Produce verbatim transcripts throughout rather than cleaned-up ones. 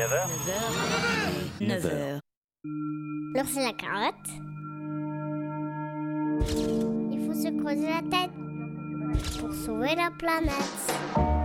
neuf heures. neuf heures. L'ours et la carotte. Il faut se creuser la tête pour sauver la planète.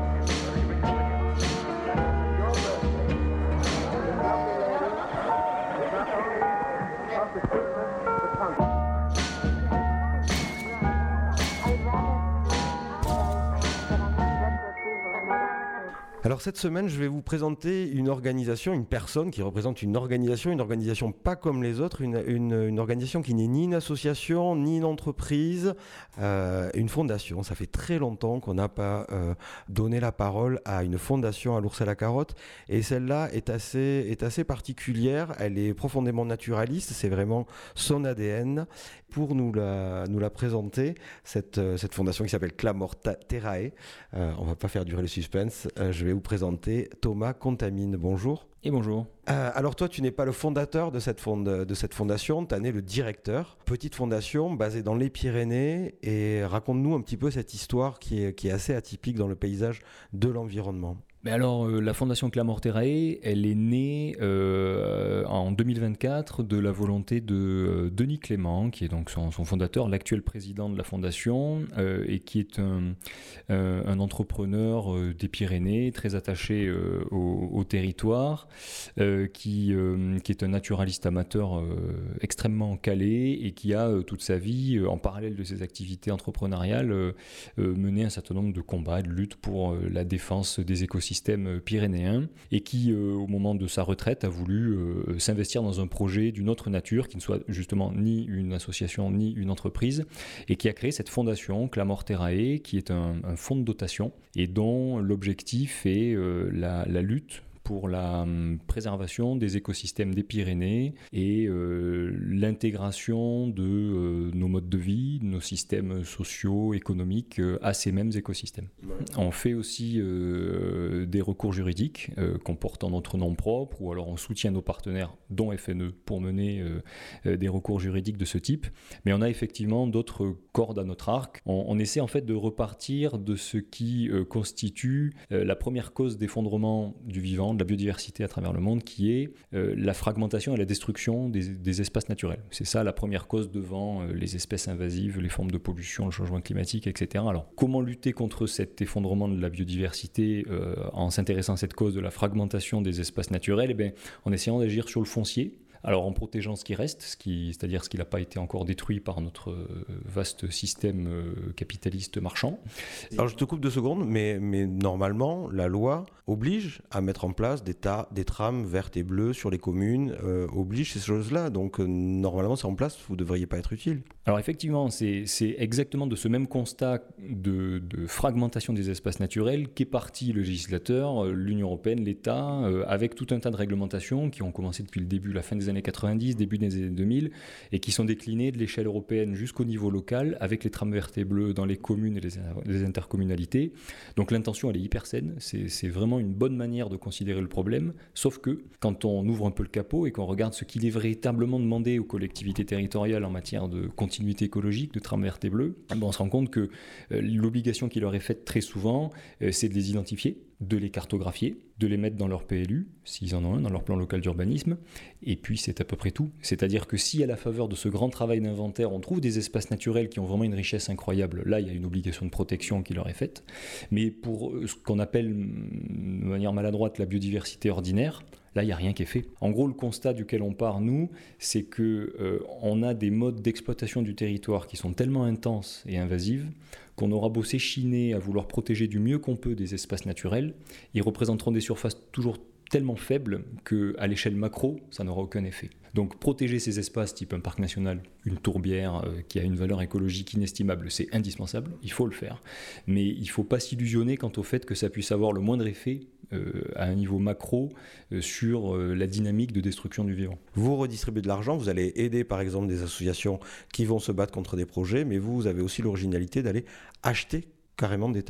Alors cette semaine, je vais vous présenter une organisation, une personne qui représente une organisation, une organisation pas comme les autres, une, une, une organisation qui n'est ni une association, ni une entreprise, euh, une fondation. Ça fait très longtemps qu'on n'a pas euh, donné la parole à une fondation à l'ours et la carotte, et celle-là est assez, est assez particulière, elle est profondément naturaliste, c'est vraiment son A D N. Pour nous la, nous la présenter, cette, cette fondation qui s'appelle Clamorterae, euh, on ne va pas faire durer le suspense, euh, je vais vous présenter Thomas Contamine. Bonjour. Et bonjour. Euh, alors toi, tu n'es pas le fondateur de cette, fonde, de cette fondation, tu en es le directeur. Petite fondation basée dans les Pyrénées, et raconte-nous un petit peu cette histoire qui est, qui est assez atypique dans le paysage de l'environnement. Mais alors, euh, la Fondation Clamorterae, elle est née euh, en deux mille vingt-quatre de la volonté de euh, Denis Clément, qui est donc son, son fondateur, l'actuel président de la Fondation, euh, et qui est un, euh, un entrepreneur euh, des Pyrénées, très attaché euh, au, au territoire, euh, qui, euh, qui est un naturaliste amateur euh, extrêmement calé et qui a euh, toute sa vie, euh, en parallèle de ses activités entrepreneuriales, euh, euh, mené un certain nombre de combats, de luttes pour euh, la défense des écosystèmes système pyrénéen, et qui euh, au moment de sa retraite a voulu euh, s'investir dans un projet d'une autre nature qui ne soit justement ni une association ni une entreprise, et qui a créé cette fondation Clamorterae, qui est un, un fonds de dotation et dont l'objectif est euh, la, la lutte pour la hum, préservation des écosystèmes des Pyrénées et euh, l'intégration de euh, nos modes de vie, de nos systèmes sociaux, économiques euh, à ces mêmes écosystèmes. Ouais. On fait aussi euh, des recours juridiques euh, qu'on porte en notre nom propre, ou alors on soutient nos partenaires, dont F N E, pour mener euh, des recours juridiques de ce type. Mais on a effectivement d'autres cordes à notre arc. On, on essaie en fait de repartir de ce qui euh, constitue euh, la première cause d'effondrement du vivant, de la biodiversité à travers le monde, qui est euh, la fragmentation et la destruction des, des espaces naturels. C'est ça la première cause devant euh, les espèces invasives, les formes de pollution, le changement climatique, et cetera. Alors, comment lutter contre cet effondrement de la biodiversité euh, en s'intéressant à cette cause de la fragmentation des espaces naturels? Eh bien, en essayant d'agir sur le foncier. Alors en protégeant ce qui reste, ce qui, c'est-à-dire ce qui n'a pas été encore détruit par notre vaste système capitaliste marchand. Alors je te coupe deux secondes, mais, mais normalement, la loi oblige à mettre en place des, tas, des trames vertes et bleues sur les communes, euh, oblige ces choses-là. Donc euh, normalement, c'est en place, vous ne devriez pas être utile. Alors effectivement, c'est, c'est exactement de ce même constat de, de fragmentation des espaces naturels qu'est parti le législateur, l'Union européenne, l'État, euh, avec tout un tas de réglementations qui ont commencé depuis le début, la fin des années quatre-vingt-dix, début des années deux mille, et qui sont déclinées de l'échelle européenne jusqu'au niveau local, avec les trames vertes et bleues dans les communes et les, les intercommunalités. Donc l'intention, elle est hyper saine, c'est, c'est vraiment une bonne manière de considérer le problème, sauf que quand on ouvre un peu le capot et qu'on regarde ce qu'il est véritablement demandé aux collectivités territoriales en matière de continuité écologique, de trames vertes et bleues, on se rend compte que euh, l'obligation qui leur est faite très souvent, euh, c'est de les identifier, de les cartographier, de les mettre dans leur P L U, s'ils en ont un, dans leur plan local d'urbanisme, et puis c'est à peu près tout. C'est-à-dire que si à la faveur de ce grand travail d'inventaire, on trouve des espaces naturels qui ont vraiment une richesse incroyable, là il y a une obligation de protection qui leur est faite. Mais pour ce qu'on appelle de manière maladroite la biodiversité ordinaire, là, il n'y a rien qui est fait. En gros, le constat duquel on part, nous, c'est qu'on euh, a des modes d'exploitation du territoire qui sont tellement intenses et invasives qu'on aura beau s'échiner à vouloir protéger du mieux qu'on peut des espaces naturels, ils représenteront des surfaces toujours tellement faibles qu'à l'échelle macro, ça n'aura aucun effet. Donc protéger ces espaces type un parc national, une tourbière euh, qui a une valeur écologique inestimable, c'est indispensable, il faut le faire. Mais il ne faut pas s'illusionner quant au fait que ça puisse avoir le moindre effet euh, à un niveau macro euh, sur euh, la dynamique de destruction du vivant. Vous redistribuez de l'argent, vous allez aider par exemple des associations qui vont se battre contre des projets, mais vous, vous avez aussi l'originalité d'aller acheter carrément des terres.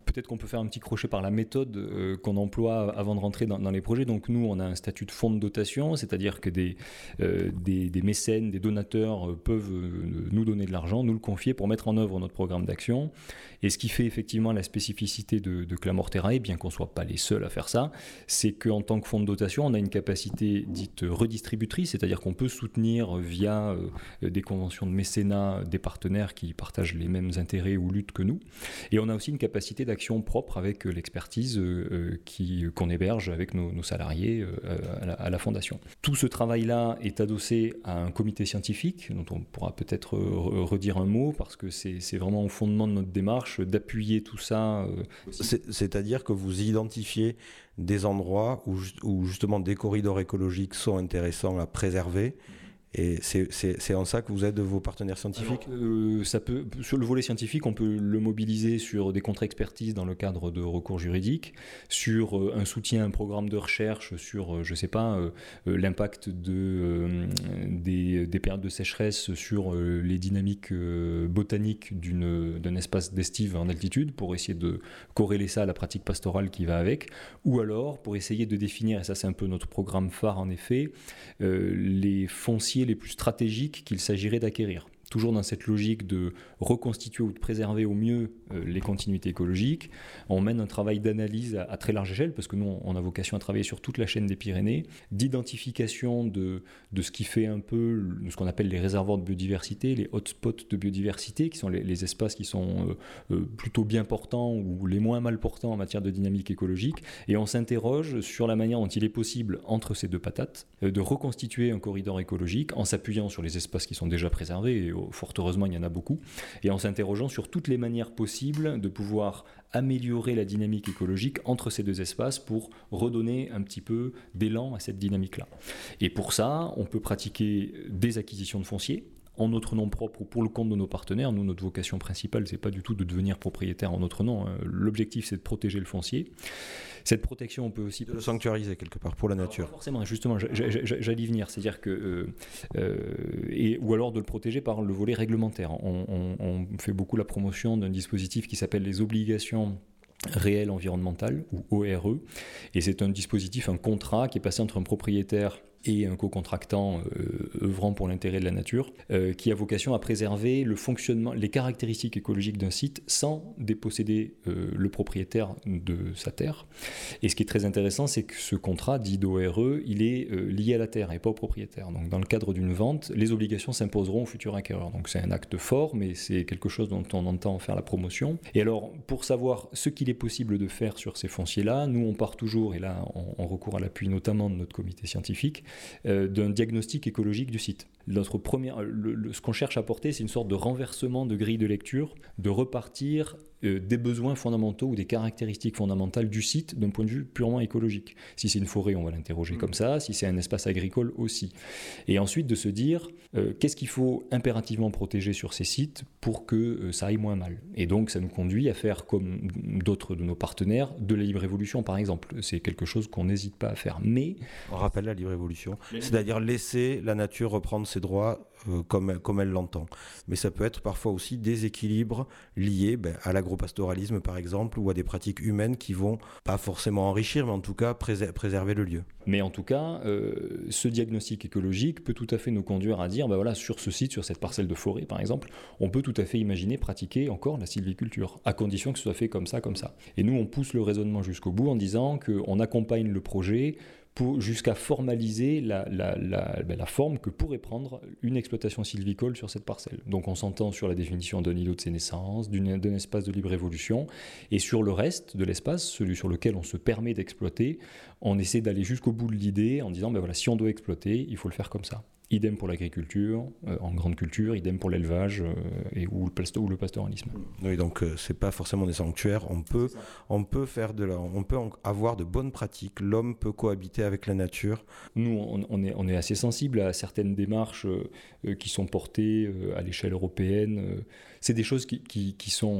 peut-être qu'on peut faire un petit crochet par la méthode euh, qu'on emploie avant de rentrer dans, dans les projets. Donc nous, on a un statut de fonds de dotation, c'est-à-dire que des, euh, des, des mécènes, des donateurs euh, peuvent euh, nous donner de l'argent, nous le confier pour mettre en œuvre notre programme d'action. Et ce qui fait effectivement la spécificité de, de Clamorterae, bien qu'on ne soit pas les seuls à faire ça, c'est qu'en tant que fonds de dotation, on a une capacité dite redistributrice, c'est-à-dire qu'on peut soutenir via euh, des conventions de mécénat des partenaires qui partagent les mêmes intérêts ou luttes que nous. Et on a aussi une capacité d'action propre avec euh, l'expertise euh, qui, qu'on héberge avec nos, nos salariés euh, à, la, à la fondation. Tout ce travail-là est adossé à un comité scientifique, dont on pourra peut-être euh, redire un mot, parce que c'est, c'est vraiment au fondement de notre démarche d'appuyer tout ça. Euh, c'est, c'est-à-dire que vous identifiez des endroits où, où justement des corridors écologiques sont intéressants à préserver. Et c'est, c'est, c'est en ça que vous êtes vos partenaires scientifiques ? Alors, euh, ça peut, sur le volet scientifique, on peut le mobiliser sur des contre-expertises dans le cadre de recours juridiques, sur euh, un soutien à un programme de recherche sur, euh, je ne sais pas, euh, euh, l'impact de, euh, des, des périodes de sécheresse sur euh, les dynamiques euh, botaniques d'une, d'un espace d'estive en altitude, pour essayer de corréler ça à la pratique pastorale qui va avec, ou alors pour essayer de définir, et ça c'est un peu notre programme phare en effet, euh, les fonciers les plus stratégiques qu'il s'agirait d'acquérir. Toujours dans cette logique de reconstituer ou de préserver au mieux euh, les continuités écologiques. On mène un travail d'analyse à, à très large échelle, parce que nous, on a vocation à travailler sur toute la chaîne des Pyrénées, d'identification de, de ce qui fait un peu de ce qu'on appelle les réservoirs de biodiversité, les hotspots de biodiversité, qui sont les, les espaces qui sont euh, euh, plutôt bien portants ou les moins mal portants en matière de dynamique écologique. Et on s'interroge sur la manière dont il est possible, entre ces deux patates, euh, de reconstituer un corridor écologique en s'appuyant sur les espaces qui sont déjà préservés, et fort heureusement il y en a beaucoup, et en s'interrogeant sur toutes les manières possibles de pouvoir améliorer la dynamique écologique entre ces deux espaces pour redonner un petit peu d'élan à cette dynamique-là. Et pour ça, on peut pratiquer des acquisitions de foncier, en notre nom propre ou pour le compte de nos partenaires. Nous, notre vocation principale, c'est pas du tout de devenir propriétaire en notre nom. L'objectif, c'est de protéger le foncier. Cette protection, on peut aussi... De le sanctuariser quelque part pour la nature. Alors, forcément, justement, j'allais y venir. C'est-à-dire que... Euh, euh, et, ou alors de le protéger par le volet réglementaire. On, on, on fait beaucoup la promotion d'un dispositif qui s'appelle les obligations réelles environnementales, ou O R E. Et c'est un dispositif, un contrat qui est passé entre un propriétaire et un co-contractant euh, œuvrant pour l'intérêt de la nature, euh, qui a vocation à préserver le fonctionnement, les caractéristiques écologiques d'un site sans déposséder euh, le propriétaire de sa terre. Et ce qui est très intéressant, c'est que ce contrat dit d'O R E, il est euh, lié à la terre et pas au propriétaire. Donc dans le cadre d'une vente, les obligations s'imposeront au futur acquéreur. Donc c'est un acte fort, mais c'est quelque chose dont on entend faire la promotion. Et alors, pour savoir ce qu'il est possible de faire sur ces fonciers-là, nous on part toujours, et là on, on recourt à l'appui notamment de notre comité scientifique, Euh, d'un diagnostic écologique du site. Notre première, le, le, ce qu'on cherche à porter, c'est une sorte de renversement de grille de lecture, de repartir euh, des besoins fondamentaux ou des caractéristiques fondamentales du site d'un point de vue purement écologique. Si c'est une forêt, on va l'interroger mmh. comme ça. Si c'est un espace agricole, aussi. Et ensuite de se dire, euh, qu'est-ce qu'il faut impérativement protéger sur ces sites pour que euh, ça aille moins mal. Et donc, ça nous conduit à faire, comme d'autres de nos partenaires, de la libre évolution, par exemple. C'est quelque chose qu'on n'hésite pas à faire. Mais... On rappelle la libre évolution, c'est-à-dire laisser la nature reprendre ses droits euh, comme, comme elle l'entend. Mais ça peut être parfois aussi des équilibres liés ben, à l'agropastoralisme par exemple, ou à des pratiques humaines qui vont pas forcément enrichir, mais en tout cas prés- préserver le lieu. Mais en tout cas, euh, ce diagnostic écologique peut tout à fait nous conduire à dire, ben voilà, sur ce site, sur cette parcelle de forêt par exemple, on peut tout à fait imaginer pratiquer encore la sylviculture, à condition que ce soit fait comme ça, comme ça. Et nous, on pousse le raisonnement jusqu'au bout en disant qu'on accompagne le projet pour, jusqu'à formaliser la, la, la, ben la forme que pourrait prendre une exploitation sylvicole sur cette parcelle. Donc on s'entend sur la définition d'un îlot de ses naissances, d'une, d'un espace de libre évolution, et sur le reste de l'espace, celui sur lequel on se permet d'exploiter, on essaie d'aller jusqu'au bout de l'idée en disant, ben voilà, si on doit exploiter, il faut le faire comme ça. Idem pour l'agriculture, euh, en grande culture, idem pour l'élevage euh, et, ou, le pasto- ou le pastoralisme. Oui, donc euh, c'est pas forcément des sanctuaires. On peut, on peut faire de la, on peut avoir de bonnes pratiques. L'homme peut cohabiter avec la nature. Nous, on, on, est, on est assez sensible à certaines démarches euh, qui sont portées euh, à l'échelle européenne. Euh, c'est des choses qui, qui, qui sont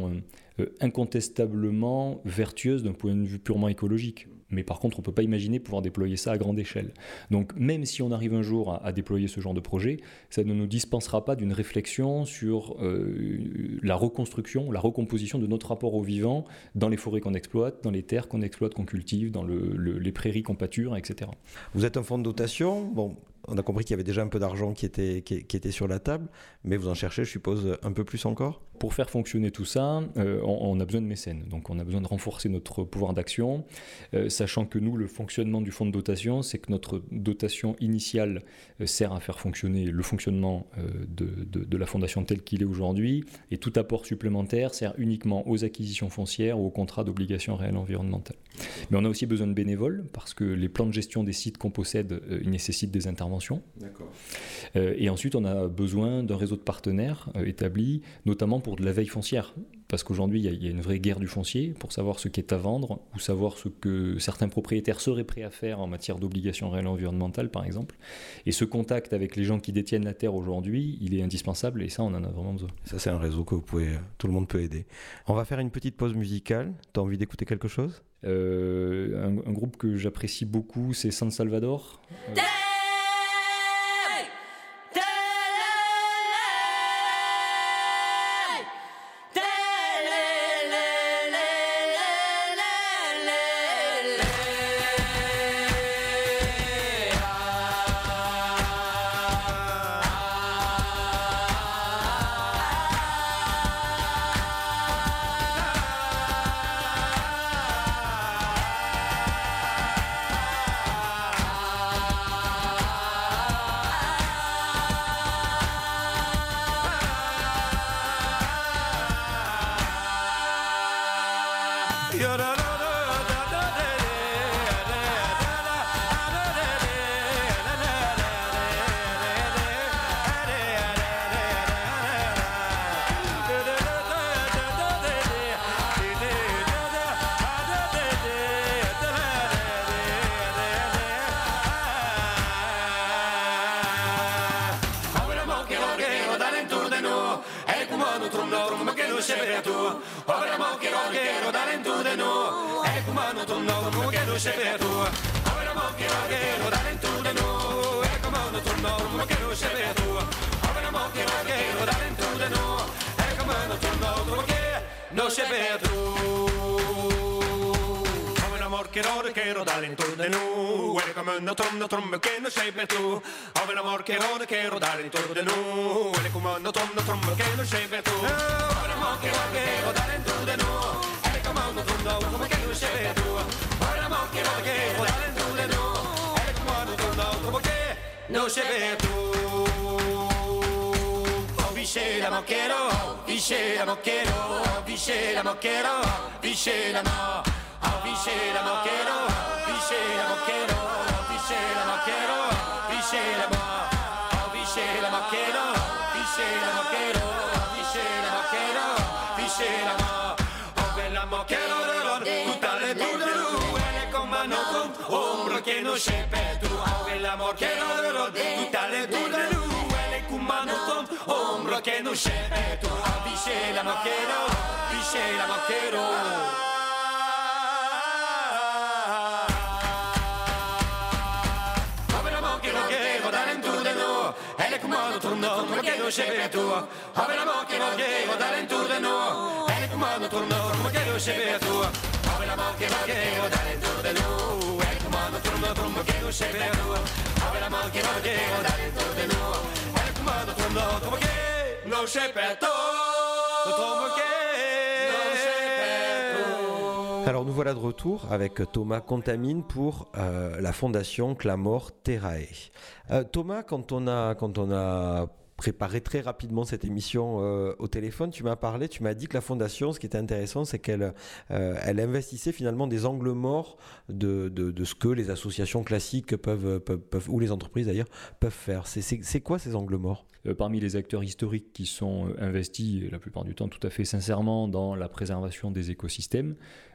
euh, incontestablement vertueuse d'un point de vue purement écologique. Mais par contre, on ne peut pas imaginer pouvoir déployer ça à grande échelle. Donc même si on arrive un jour à, à déployer ce genre de projet, ça ne nous dispensera pas d'une réflexion sur euh, la reconstruction, la recomposition de notre rapport au vivant dans les forêts qu'on exploite, dans les terres qu'on exploite, qu'on cultive, dans le, le, les prairies qu'on pâture, et cetera. Vous êtes un fonds de dotation, bon, on a compris qu'il y avait déjà un peu d'argent qui était, qui, qui était sur la table, mais vous en cherchez, je suppose, un peu plus encore ? Pour faire fonctionner tout ça, euh, on, on a besoin de mécènes, donc on a besoin de renforcer notre pouvoir d'action, euh, sachant que nous, le fonctionnement du fonds de dotation, c'est que notre dotation initiale euh, sert à faire fonctionner le fonctionnement euh, de, de, de la fondation tel qu'il est aujourd'hui, et tout apport supplémentaire sert uniquement aux acquisitions foncières ou aux contrats d'obligation réelle environnementale. Mais on a aussi besoin de bénévoles, parce que les plans de gestion des sites qu'on possède, euh, ils nécessitent des interventions. D'accord. Euh, et ensuite, on a besoin d'un réseau de partenaires euh, établi, notamment pour de la veille foncière, parce qu'aujourd'hui il y, y a une vraie guerre du foncier pour savoir ce qui est à vendre ou savoir ce que certains propriétaires seraient prêts à faire en matière d'obligation réelle environnementale par exemple, et ce contact avec les gens qui détiennent la terre aujourd'hui, il est indispensable et ça on en a vraiment besoin. Ça c'est un réseau que vous pouvez, tout le monde peut aider. On va faire une petite pause musicale, t'as envie d'écouter quelque chose ? euh, un, un groupe que j'apprécie beaucoup, c'est San Salvador. Euh... No se ve tú, oh Vicela moquero, Vicela moquero, Vicela moquero, Vicela mo, oh Vicela moquero, Vicela moquero, Vicela moquero, Vicela mo, oh Vicela moquero, Vicela moquero, Vicela moquero, Vicela mo, oh bella moquero de tutta le tu, elle comme un autre, ombre che non se per tu, oh bella moquero tutta le tu, elle come un autre, ombre che non se per tu, oh Vicela moquero, Vicela moquero. Torno, come che non sei tu, ave la mo che non che dare in tour de no, e come torno, come che non sei tu, ave la mo che non che dare in tour de no, e come torno, come che non sei tu, ave la mo che non che dare in tour de no, e come torno, come che non sei tu, come che Alors nous voilà de retour avec Thomas Contamine pour euh, la fondation Clamor Terrae. Euh, Thomas, quand on a, quand on a préparé très rapidement cette émission euh, au téléphone, tu m'as parlé, tu m'as dit que la fondation, ce qui était intéressant, c'est qu'elle euh, elle investissait finalement des angles morts de, de, de ce que les associations classiques peuvent, peuvent, peuvent ou les entreprises d'ailleurs, peuvent faire. C'est, c'est, c'est quoi ces angles morts ? Euh, parmi les acteurs historiques qui sont investis, la plupart du temps tout à fait sincèrement, dans la préservation des écosystèmes,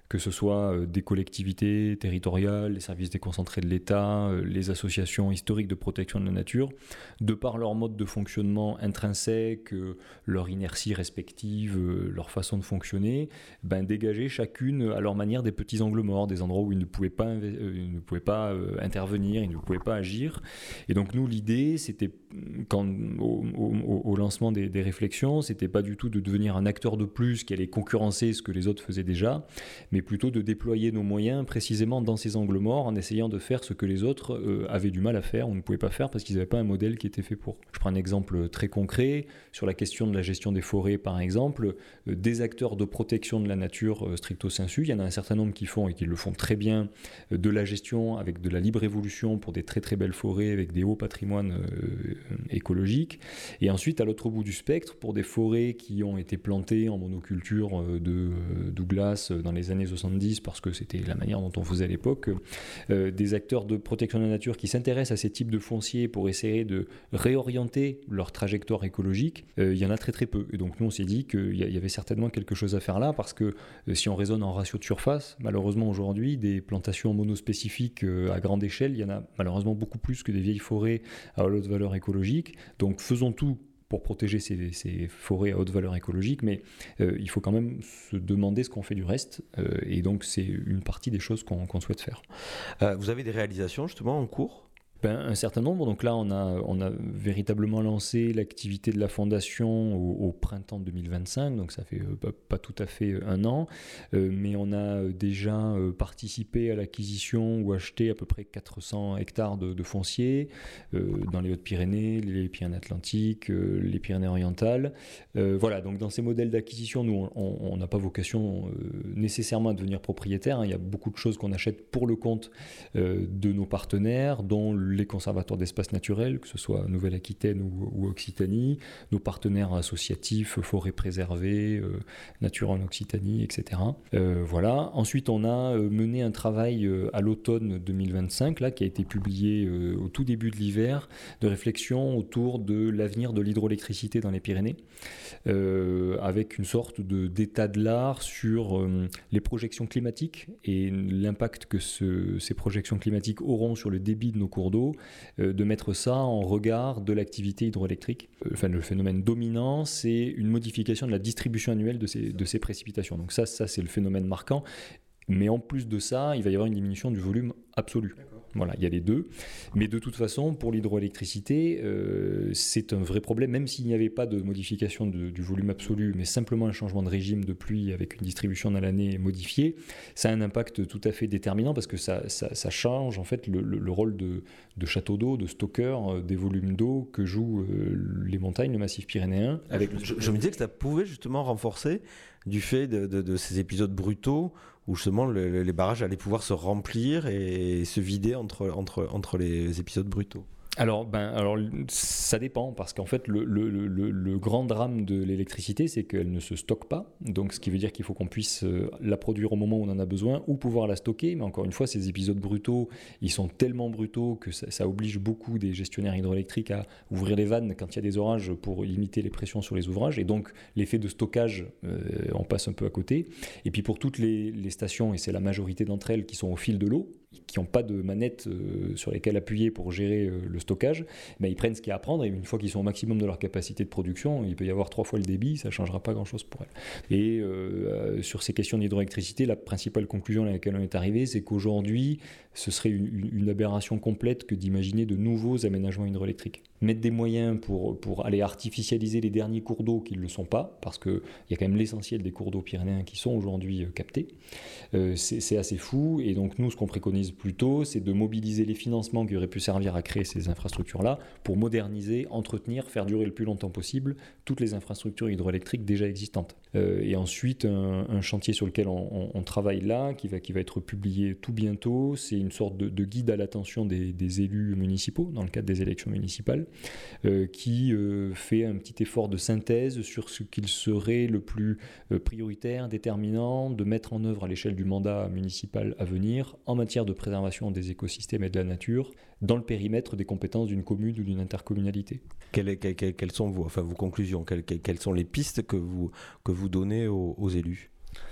que ce soit euh, des collectivités territoriales, les services déconcentrés de l'État, euh, les associations historiques de protection de la nature, de par leur mode de fonctionnement intrinsèque, euh, leur inertie respective, euh, leur façon de fonctionner, ben, dégager chacune à leur manière des petits angles morts, des endroits où ils ne pouvaient pas, euh, ils ne pouvaient pas euh, intervenir, ils ne pouvaient pas agir. Et donc nous, l'idée, c'était, quand, au, au, au lancement des, des réflexions, c'était pas du tout de devenir un acteur de plus qui allait concurrencer ce que les autres faisaient déjà, mais plutôt de déployer nos moyens précisément dans ces angles morts en essayant de faire ce que les autres euh, avaient du mal à faire ou ne pouvaient pas faire parce qu'ils n'avaient pas un modèle qui était fait pour. Je prends un exemple très concret sur la question de la gestion des forêts par exemple, euh, des acteurs de protection de la nature euh, stricto sensu, il y en a un certain nombre qui font et qui le font très bien, euh, de la gestion avec de la libre évolution pour des très très belles forêts avec des hauts patrimoines euh, écologiques, et ensuite à l'autre bout du spectre pour des forêts qui ont été plantées en monoculture euh, de euh, Douglas dans les années soixante-dix parce que c'était la manière dont on faisait à l'époque, euh, des acteurs de protection de la nature qui s'intéressent à ces types de fonciers pour essayer de réorienter leur trajectoire écologique, euh, il y en a très très peu. Et donc nous on s'est dit qu'il y avait certainement quelque chose à faire là parce que euh, si on raisonne en ratio de surface, malheureusement aujourd'hui des plantations monospécifiques euh, à grande échelle, il y en a malheureusement beaucoup plus que des vieilles forêts à haute valeur écologique. Donc faisons tout pour protéger ces, ces forêts à haute valeur écologique, mais euh, il faut quand même se demander ce qu'on fait du reste, euh, et donc c'est une partie des choses qu'on, qu'on souhaite faire. Euh, vous avez des réalisations justement en cours ? Ben, un certain nombre. Donc là, on a, on a véritablement lancé l'activité de la Fondation au, au printemps deux mille vingt-cinq, donc ça fait euh, pas, pas tout à fait un an, euh, mais on a déjà euh, participé à l'acquisition ou acheté à peu près quatre cents hectares de, de foncier euh, dans les Hautes-Pyrénées, les Pyrénées-Atlantiques, euh, les Pyrénées-Orientales. Euh, voilà, donc dans ces modèles d'acquisition, nous, on n'a pas vocation euh, nécessairement à devenir propriétaire, hein. Il y a beaucoup de choses qu'on achète pour le compte euh, de nos partenaires, dont les conservateurs d'espaces naturels, que ce soit Nouvelle-Aquitaine ou, ou Occitanie, nos partenaires associatifs, forêts préservées, euh, Nature en Occitanie, et cetera. Euh, voilà. Ensuite, on a mené un travail euh, à l'automne deux mille vingt-cinq, là, qui a été publié euh, au tout début de l'hiver, de réflexion autour de l'avenir de l'hydroélectricité dans les Pyrénées, euh, avec une sorte de, d'état de l'art sur euh, les projections climatiques et l'impact que ce, ces projections climatiques auront sur le débit de nos cours d'eau, euh, de mettre ça en regard de l'activité hydroélectrique. Euh, enfin, le phénomène dominant, c'est une modification de la distribution annuelle de ces, de ces précipitations. Donc ça, ça, c'est le phénomène marquant. Mais en plus de ça, il va y avoir une diminution du volume absolu. D'accord. Voilà, il y a les deux. Mais de toute façon, pour l'hydroélectricité, euh, c'est un vrai problème, même s'il n'y avait pas de modification de, du volume absolu, mais simplement un changement de régime de pluie avec une distribution dans l'année modifiée, ça a un impact tout à fait déterminant parce que ça, ça, ça change en fait le, le, le rôle de, de château d'eau, de stockeur euh, des volumes d'eau que jouent euh, les montagnes, le massif pyrénéen. Avec je, je me disais que ça pouvait justement renforcer du fait de, de, de ces épisodes brutaux où justement le, les barrages allaient pouvoir se remplir et se vider entre, entre, entre les épisodes brutaux. Alors, ben, alors, ça dépend, parce qu'en fait, le, le, le, le grand drame de l'électricité, c'est qu'elle ne se stocke pas. Donc, ce qui veut dire qu'il faut qu'on puisse la produire au moment où on en a besoin ou pouvoir la stocker. Mais encore une fois, ces épisodes brutaux, ils sont tellement brutaux que ça, ça oblige beaucoup des gestionnaires hydroélectriques à ouvrir les vannes quand il y a des orages pour limiter les pressions sur les ouvrages. Et donc, l'effet de stockage, euh, on passe un peu à côté. Et puis, pour toutes les, les stations, et c'est la majorité d'entre elles qui sont au fil de l'eau, qui n'ont pas de manette euh, sur lesquelles appuyer pour gérer euh, le stockage, ben, ils prennent ce qu'il y a à prendre et une fois qu'ils sont au maximum de leur capacité de production, il peut y avoir trois fois le débit, ça ne changera pas grand-chose pour elles. Et euh, euh, sur ces questions d'hydroélectricité, la principale conclusion à laquelle on est arrivé, c'est qu'aujourd'hui, ce serait une, une aberration complète que d'imaginer de nouveaux aménagements hydroélectriques. Mettre des moyens pour, pour aller artificialiser les derniers cours d'eau qui ne le sont pas, parce qu'il y a quand même l'essentiel des cours d'eau pyrénéens qui sont aujourd'hui euh, captés, euh, c'est, c'est assez fou. Et donc nous, ce qu'on préconise plutôt, c'est de mobiliser les financements qui auraient pu servir à créer ces infrastructures-là pour moderniser, entretenir, faire durer le plus longtemps possible toutes les infrastructures hydroélectriques déjà existantes. Euh, et ensuite, un, un chantier sur lequel on, on, on travaille là, qui va, qui va être publié tout bientôt, c'est une sorte de, de guide à l'attention des, des élus municipaux dans le cadre des élections municipales, euh, qui euh, fait un petit effort de synthèse sur ce qu'il serait le plus euh, prioritaire, déterminant de mettre en œuvre à l'échelle du mandat municipal à venir en matière de préservation des écosystèmes et de la nature dans le périmètre des compétences d'une commune ou d'une intercommunalité. Quelles, quelles, quelles sont vos, enfin, vos conclusions, quelles, quelles sont les pistes que vous, que vous donnez aux, aux élus ?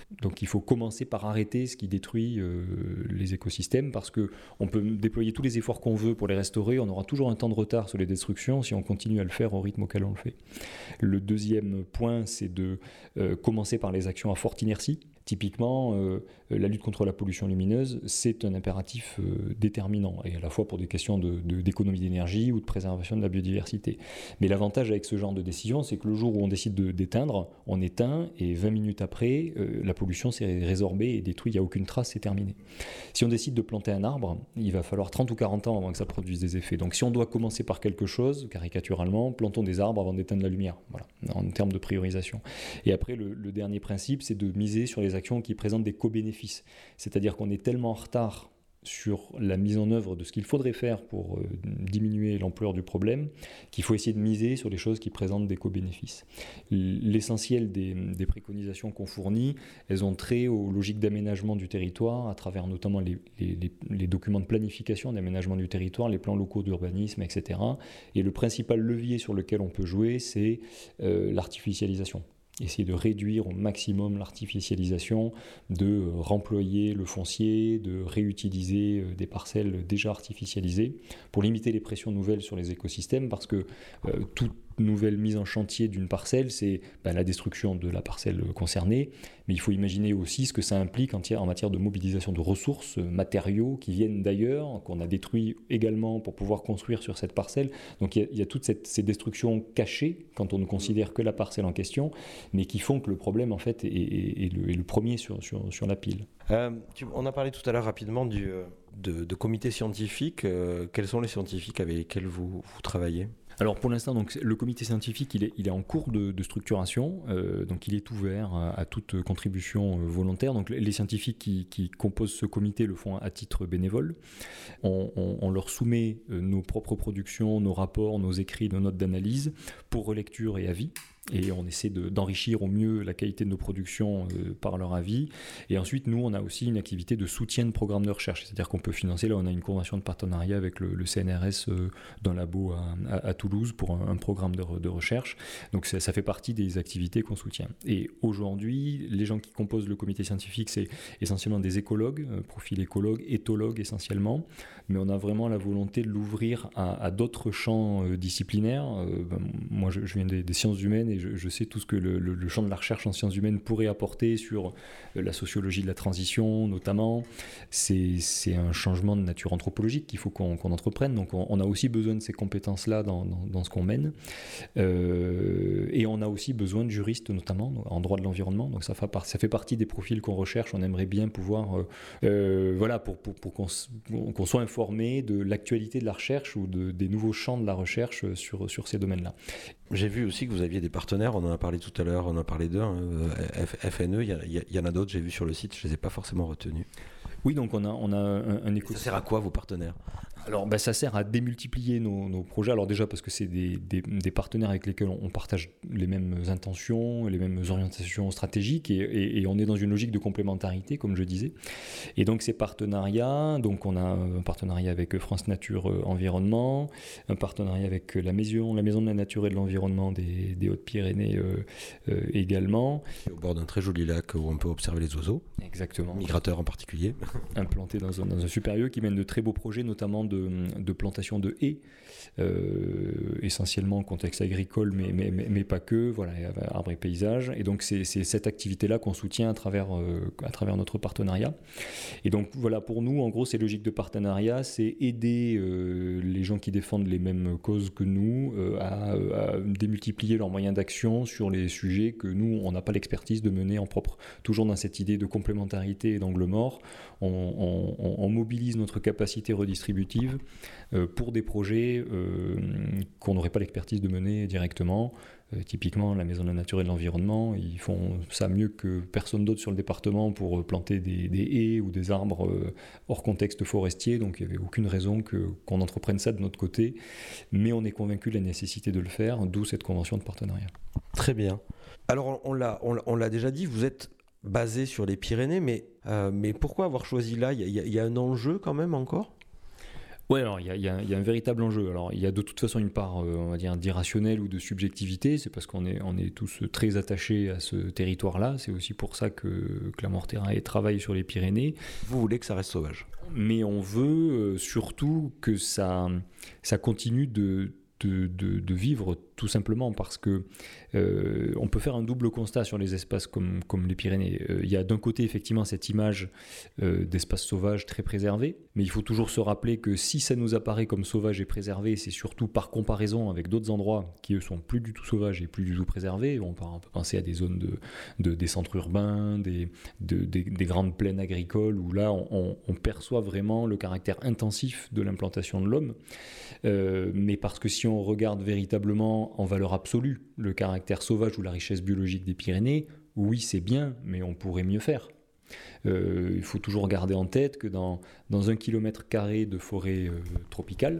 Donc il faut commencer par arrêter ce qui détruit euh, les écosystèmes, parce qu'on peut déployer tous les efforts qu'on veut pour les restaurer, on aura toujours un temps de retard sur les destructions si on continue à le faire au rythme auquel on le fait. Le deuxième point, c'est de euh, commencer par les actions à forte inertie. Typiquement, euh, la lutte contre la pollution lumineuse, c'est un impératif euh, déterminant, et à la fois pour des questions de, de, d'économie d'énergie ou de préservation de la biodiversité. Mais l'avantage avec ce genre de décision, c'est que le jour où on décide de, d'éteindre, on éteint, et vingt minutes après, euh, la pollution s'est résorbée et détruite, il n'y a aucune trace, c'est terminé. Si on décide de planter un arbre, il va falloir trente ou quarante ans avant que ça produise des effets. Donc si on doit commencer par quelque chose, caricaturalement, plantons des arbres avant d'éteindre la lumière, voilà, en termes de priorisation. Et après, le, le dernier principe, c'est de miser sur les actions qui présentent des co-bénéfices. C'est-à-dire qu'on est tellement en retard sur la mise en œuvre de ce qu'il faudrait faire pour euh, diminuer l'ampleur du problème, qu'il faut essayer de miser sur les choses qui présentent des co-bénéfices. L'essentiel des, des préconisations qu'on fournit, elles ont trait aux logiques d'aménagement du territoire, à travers notamment les, les, les, les documents de planification d'aménagement du territoire, les plans locaux d'urbanisme, et cetera. Et le principal levier sur lequel on peut jouer, c'est euh, l'artificialisation. Essayer de réduire au maximum l'artificialisation, de remployer le foncier, de réutiliser des parcelles déjà artificialisées pour limiter les pressions nouvelles sur les écosystèmes, parce que euh, toute nouvelle mise en chantier d'une parcelle, c'est ben, la destruction de la parcelle concernée, mais il faut imaginer aussi ce que ça implique en, en matière de mobilisation de ressources, matériaux qui viennent d'ailleurs, qu'on a détruits également pour pouvoir construire sur cette parcelle. Donc il y a, il y a toutes cette, ces destructions cachées quand on ne considère que la parcelle en question, mais qui font que le problème en fait est, est, est, le, est le premier sur, sur, sur la pile. Euh, tu, on a parlé tout à l'heure rapidement du, de, de comités scientifiques. Euh, quels sont les scientifiques avec lesquels vous, vous travaillez ? Alors pour l'instant, donc, le comité scientifique il est, il est en cours de, de structuration, euh, donc il est ouvert à, à toute contribution euh, volontaire. Donc les scientifiques qui, qui composent ce comité le font à titre bénévole. On, on, on leur soumet euh, nos propres productions, nos rapports, nos écrits, nos notes d'analyse pour relecture et avis. Et on essaie de, d'enrichir au mieux la qualité de nos productions euh, par leur avis. Et ensuite, nous, on a aussi une activité de soutien de programmes de recherche. C'est-à-dire qu'on peut financer, là, on a une convention de partenariat avec le, le C N R S euh, d'un labo à, à, à Toulouse pour un, un programme de, de recherche. Donc ça, ça fait partie des activités qu'on soutient. Et aujourd'hui, les gens qui composent le comité scientifique, c'est essentiellement des écologues, euh, profil écologue, éthologues essentiellement. Mais on a vraiment la volonté de l'ouvrir à, à d'autres champs euh, disciplinaires. Euh, ben, moi, je, je viens des, des sciences humaines, et je, je sais tout ce que le, le, le champ de la recherche en sciences humaines pourrait apporter sur la sociologie de la transition, notamment. C'est, c'est un changement de nature anthropologique qu'il faut qu'on, qu'on entreprenne. Donc, on, on a aussi besoin de ces compétences-là dans, dans, dans ce qu'on mène. Euh, et on a aussi besoin de juristes, notamment, en droit de l'environnement. Donc, ça fait, par, ça fait partie des profils qu'on recherche. On aimerait bien pouvoir, euh, euh, voilà, pour, pour, pour qu'on, qu'on soit informé de l'actualité de la recherche ou de, des nouveaux champs de la recherche sur, sur ces domaines-là. J'ai vu aussi que vous aviez des partenaires, on en a parlé tout à l'heure, on en a parlé d'eux, hein, F N E, il y, y, y en a d'autres, j'ai vu sur le site, je ne les ai pas forcément retenus. Oui, donc on a, on a un, un écosystème. Ça sert à quoi vos partenaires ? Alors, ben, ça sert à démultiplier nos, nos projets. Alors déjà parce que c'est des, des, des partenaires avec lesquels on, on partage les mêmes intentions, les mêmes orientations stratégiques, et, et, et on est dans une logique de complémentarité, comme je disais. Et donc ces partenariats, donc on a un partenariat avec France Nature Environnement, un partenariat avec la maison, la maison de la nature et de l'environnement des, des Hautes-Pyrénées euh, euh, également. Au bord d'un très joli lac où on peut observer les oiseaux. Exactement. Migrateurs en particulier. Implantés dans un, dans un super lieu qui mène de très beaux projets, notamment de De, de plantation de haies, euh, essentiellement en contexte agricole, mais, mais, mais, mais pas que, voilà, arbres et paysages. Et donc c'est, c'est cette activité-là qu'on soutient à travers, euh, à travers notre partenariat. Et donc voilà, pour nous, en gros, ces logiques de partenariat, c'est aider euh, les gens qui défendent les mêmes causes que nous euh, à, à démultiplier leurs moyens d'action sur les sujets que nous, on n'a pas l'expertise de mener en propre. Toujours dans cette idée de complémentarité et d'angle mort, on, on, on mobilise notre capacité redistributive pour des projets euh, qu'on n'aurait pas l'expertise de mener directement. Euh, typiquement, la Maison de la Nature et de l'Environnement, ils font ça mieux que personne d'autre sur le département pour planter des, des haies ou des arbres euh, hors contexte forestier, donc il n'y avait aucune raison que, qu'on entreprenne ça de notre côté, mais on est convaincu de la nécessité de le faire, d'où cette convention de partenariat. Très bien. Alors on l'a, on, on l'a déjà dit, vous êtes basé sur les Pyrénées, mais, euh, mais pourquoi avoir choisi là ? Il y, y, y a un enjeu quand même encore ? Oui, alors il y, y, y a un véritable enjeu. Alors il y a de toute façon une part, euh, on va dire, d'irrationnel ou de subjectivité. C'est parce qu'on est, on est tous très attachés à ce territoire-là. C'est aussi pour ça que Clamart-Terrae travaille sur les Pyrénées. Vous voulez que ça reste sauvage. Mais on veut euh, surtout que ça, ça continue de, de, de, de vivre, tout simplement parce que euh, on peut faire un double constat sur les espaces comme, comme les Pyrénées. Euh, il y a d'un côté effectivement cette image euh, d'espaces sauvages très préservés, mais il faut toujours se rappeler que si ça nous apparaît comme sauvage et préservé, c'est surtout par comparaison avec d'autres endroits qui eux sont plus du tout sauvages et plus du tout préservés. On peut, on peut penser à des zones de, de, des centres urbains, des, de, des, des grandes plaines agricoles où là on, on, on perçoit vraiment le caractère intensif de l'implantation de l'homme. Euh, mais parce que si on regarde véritablement en valeur absolue le caractère sauvage ou la richesse biologique des Pyrénées, oui c'est bien, mais on pourrait mieux faire. Euh, il faut toujours garder en tête que dans, dans un kilomètre carré de forêt euh, tropicale,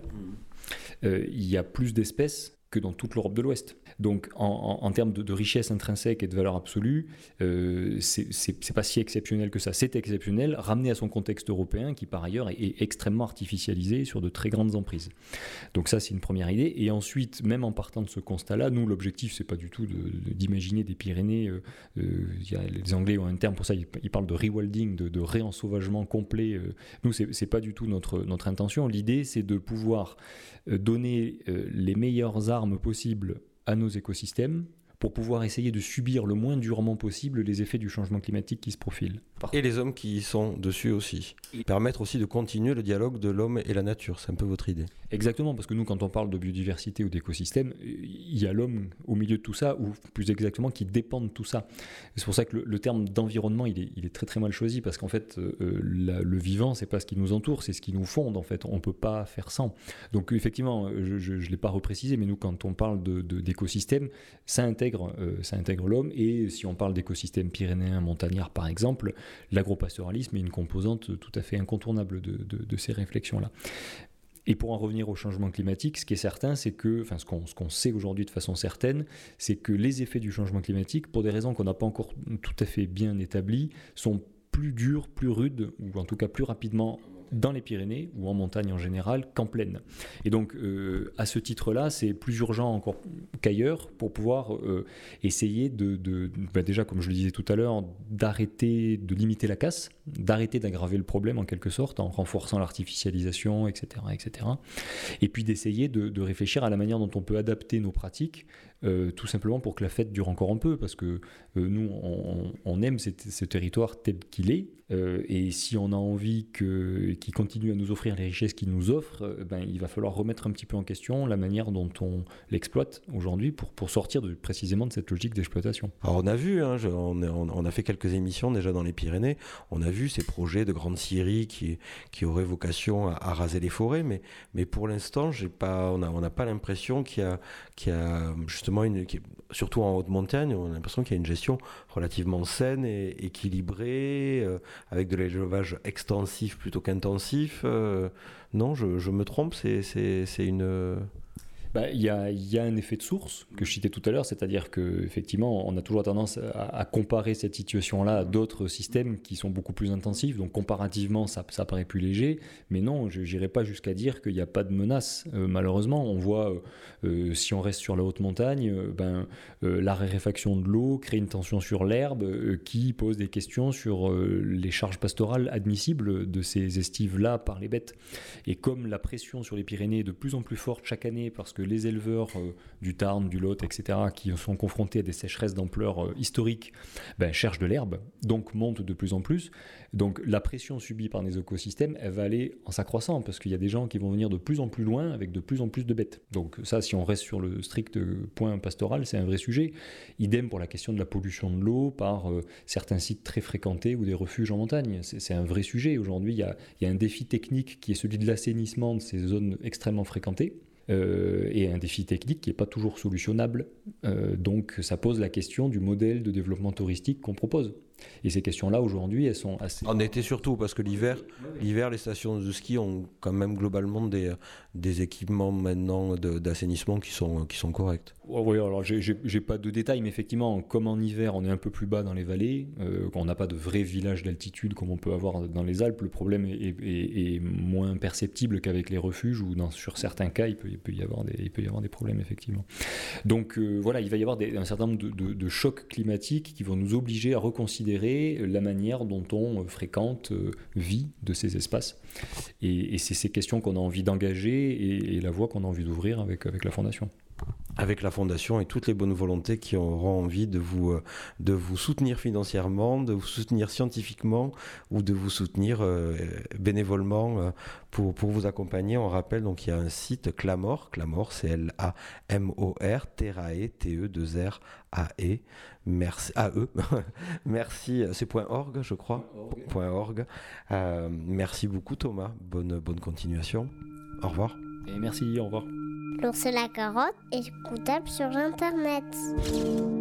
euh, il y a plus d'espèces que dans toute l'Europe de l'Ouest. Donc en, en, en termes de, de richesse intrinsèque et de valeur absolue, euh, c'est, c'est, c'est pas si exceptionnel que ça. C'est exceptionnel, ramené à son contexte européen qui par ailleurs est, est extrêmement artificialisé sur de très grandes emprises. Donc ça c'est une première idée. Et ensuite, même en partant de ce constat-là, nous l'objectif c'est pas du tout de, de, d'imaginer des Pyrénées, euh, euh, y a, les Anglais ont un terme pour ça, ils, ils parlent de rewilding, de, de réensauvagement complet. Euh, nous c'est, c'est pas du tout notre, notre intention. L'idée c'est de pouvoir euh, donner euh, les meilleures armes possibles à nos écosystèmes pour pouvoir essayer de subir le moins durement possible les effets du changement climatique qui se profile. Et les hommes qui y sont dessus aussi. Permettre aussi de continuer le dialogue de l'homme et la nature, c'est un peu votre idée. Exactement, parce que nous, quand on parle de biodiversité ou d'écosystème, il y a l'homme au milieu de tout ça, ou plus exactement, qui dépend de tout ça. C'est pour ça que le, le terme d'environnement, il est, il est très très mal choisi, parce qu'en fait, euh, la, le vivant, c'est pas ce qui nous entoure, c'est ce qui nous fonde, en fait. On peut pas faire sans. Donc effectivement, je ne l'ai pas reprécisé, mais nous, quand on parle de, de, d'écosystème, ça intègre, euh, ça intègre l'homme, et si on parle d'écosystème pyrénéen, montagnard, par exemple, l'agropastoralisme est une composante tout à fait incontournable de, de, de ces réflexions-là. Et pour en revenir au changement climatique, ce qui est certain, c'est que, enfin, ce qu'on, ce qu'on sait aujourd'hui de façon certaine, c'est que les effets du changement climatique, pour des raisons qu'on n'a pas encore tout à fait bien établies, sont plus durs, plus rudes, ou en tout cas plus rapidement dans les Pyrénées, ou en montagne en général, qu'en plaine. Et donc, euh, à ce titre-là, c'est plus urgent encore qu'ailleurs pour pouvoir euh, essayer de, de bah déjà, comme je le disais tout à l'heure, d'arrêter, de limiter la casse, d'arrêter d'aggraver le problème en quelque sorte, en renforçant l'artificialisation, et cetera, et cetera. Et puis d'essayer de, de réfléchir à la manière dont on peut adapter nos pratiques, euh, tout simplement pour que la fête dure encore un peu, parce que euh, nous, on, on aime ce, ce territoire tel qu'il est, euh, et si on a envie que, qu'il continue à nous offrir les richesses qu'il nous offre, euh, ben, il va falloir remettre un petit peu en question la manière dont on l'exploite aujourd'hui pour, pour sortir de, précisément de cette logique d'exploitation. Alors on a vu, hein, je, on, on a fait quelques émissions déjà dans les Pyrénées, on a vu ces projets de grande scierie qui, qui auraient vocation à, à raser les forêts, mais, mais pour l'instant, j'ai pas, on n'a on a pas l'impression qu'il y a, qu'il y a justement, une, qui, surtout en haute montagne, on a l'impression qu'il y a une gestion relativement saine et équilibrée, euh, avec de l'élevage extensif plutôt qu'intensif. Euh, non, je, je me trompe, c'est, c'est, c'est une... Bah, y a, y a un effet de source que je citais tout à l'heure, c'est-à-dire qu'effectivement, on a toujours tendance à, à comparer cette situation-là à d'autres systèmes qui sont beaucoup plus intensifs, donc comparativement, ça, ça paraît plus léger, mais non, je n'irai pas jusqu'à dire qu'il n'y a pas de menace. Euh, malheureusement, on voit, euh, si on reste sur la haute montagne, euh, ben, euh, la raréfaction de l'eau crée une tension sur l'herbe euh, qui pose des questions sur euh, les charges pastorales admissibles de ces estives-là par les bêtes. Et comme la pression sur les Pyrénées est de plus en plus forte chaque année, parce que les éleveurs euh, du Tarn, du Lot, et cetera, qui sont confrontés à des sécheresses d'ampleur euh, historique, ben, cherchent de l'herbe, donc montent de plus en plus. Donc la pression subie par les écosystèmes, elle va aller en s'accroissant, parce qu'il y a des gens qui vont venir de plus en plus loin avec de plus en plus de bêtes. Donc ça, si on reste sur le strict point pastoral, c'est un vrai sujet. Idem pour la question de la pollution de l'eau par euh, certains sites très fréquentés ou des refuges en montagne. C'est, c'est un vrai sujet. Aujourd'hui, il y a, il y a un défi technique qui est celui de l'assainissement de ces zones extrêmement fréquentées. Euh, et un défi technique qui n'est pas toujours solutionnable Euh, donc ça pose la question du modèle de développement touristique qu'on propose. Et ces questions-là, aujourd'hui, elles sont assez... En été surtout, parce que l'hiver, l'hiver, les stations de ski ont quand même globalement des, des équipements maintenant de, d'assainissement qui sont, qui sont corrects. Oh, oui, alors j'ai, j'ai, j'ai pas de détails, mais effectivement, comme en hiver, on est un peu plus bas dans les vallées, euh, qu'on n'a pas de vrais villages d'altitude comme on peut avoir dans les Alpes, le problème est, est, est, est moins perceptible qu'avec les refuges, où dans, sur certains cas, il peut, il, peut y avoir des, il peut y avoir des problèmes, effectivement. Donc euh, voilà, il va y avoir des, un certain nombre de, de, de chocs climatiques qui vont nous obliger à reconsidérer la manière dont on fréquente, euh, vit de ces espaces. Et, et c'est ces questions qu'on a envie d'engager et, et la voie qu'on a envie d'ouvrir avec, avec la Fondation. Avec la Fondation et toutes les bonnes volontés qui auront envie de vous, de vous soutenir financièrement, de vous soutenir scientifiquement ou de vous soutenir euh, bénévolement euh, pour, pour vous accompagner. On rappelle, donc il y a un site Clamor, Clamor, c'est L A M O R, Terrae, T E deux R A E, merci, A E, merci, c'est .org je crois, .org. .org. Euh, merci beaucoup Thomas, bonne, bonne continuation, au revoir. Et merci, au revoir. L'ours et la carotte est écoutable sur Internet.